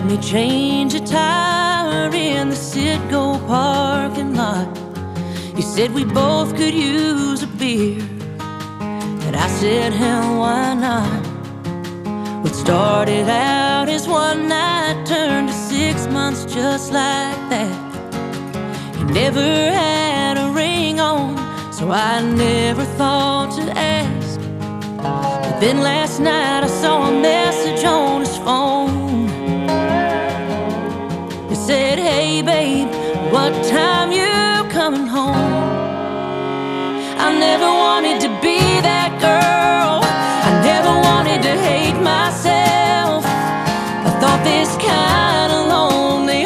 me change a tire in the Citgo parking lot. You said we both could use a beer, and I said, hell, why not? What started out as one night turned to 6 months just like that. He never had a ring on, so I never thought to ask. But then last night I saw a message on his phone. It said, hey babe, what time you coming home? I never wanted to be that girl